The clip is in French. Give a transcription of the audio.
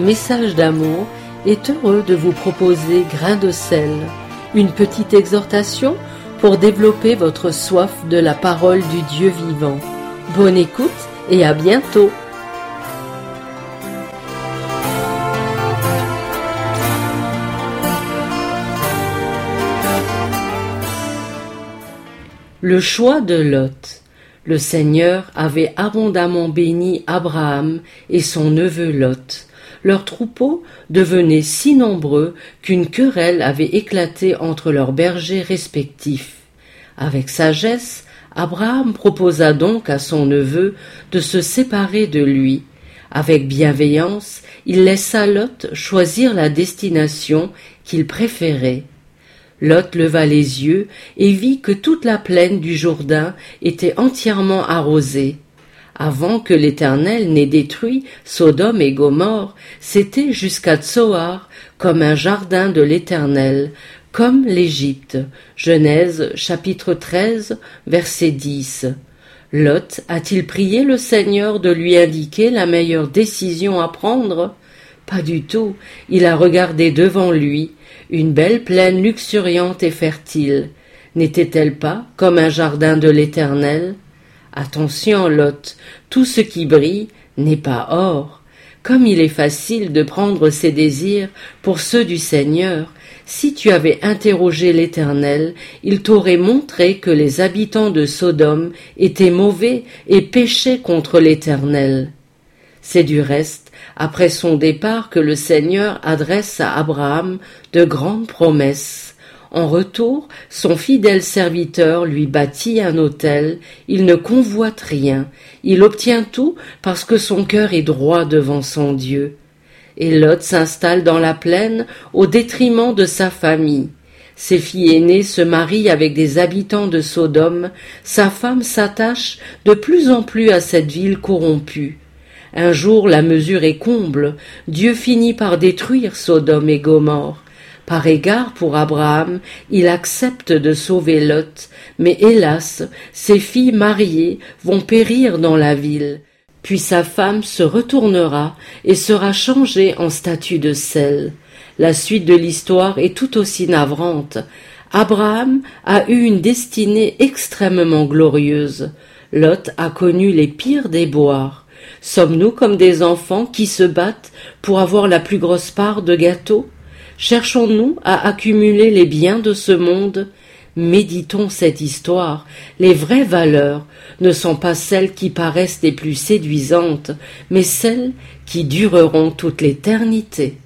Message d'amour est heureux de vous proposer Grain de sel, une petite exhortation pour développer votre soif de la parole du Dieu vivant. Bonne écoute et à bientôt. Le choix de Lot. Le Seigneur avait abondamment béni Abraham et son neveu Lot. Leurs troupeaux devenaient si nombreux qu'une querelle avait éclaté entre leurs bergers respectifs. Avec sagesse, Abraham proposa donc à son neveu de se séparer de lui. Avec bienveillance, il laissa Lot choisir la destination qu'il préférait. Lot leva les yeux et vit que toute la plaine du Jourdain était entièrement arrosée. Avant que l'Éternel n'ait détruit Sodome et Gomorrhe, c'était jusqu'à Tsoar comme un jardin de l'Éternel, comme l'Égypte. Genèse chapitre 13, verset 10. Lot a-t-il prié le Seigneur de lui indiquer la meilleure décision à prendre ? Pas du tout, il a regardé devant lui, une belle plaine luxuriante et fertile. N'était-elle pas comme un jardin de l'Éternel ? Attention, Lot, tout ce qui brille n'est pas or. Comme il est facile de prendre ses désirs pour ceux du Seigneur, si tu avais interrogé l'Éternel, il t'aurait montré que les habitants de Sodome étaient mauvais et péchaient contre l'Éternel. C'est du reste après son départ que le Seigneur adresse à Abraham de grandes promesses. En retour, son fidèle serviteur lui bâtit un autel, il ne convoite rien, il obtient tout parce que son cœur est droit devant son Dieu. Et Lot s'installe dans la plaine au détriment de sa famille. Ses filles aînées se marient avec des habitants de Sodome, sa femme s'attache de plus en plus à cette ville corrompue. Un jour la mesure est comble, Dieu finit par détruire Sodome et Gomorrhe. Par égard pour Abraham, il accepte de sauver Lot, mais hélas, ses filles mariées vont périr dans la ville. Puis sa femme se retournera et sera changée en statue de sel. La suite de l'histoire est tout aussi navrante. Abraham a eu une destinée extrêmement glorieuse. Lot a connu les pires déboires. Sommes-nous comme des enfants qui se battent pour avoir la plus grosse part de gâteau ? Cherchons-nous à accumuler les biens de ce monde ? Méditons cette histoire. Les vraies valeurs ne sont pas celles qui paraissent les plus séduisantes, mais celles qui dureront toute l'éternité.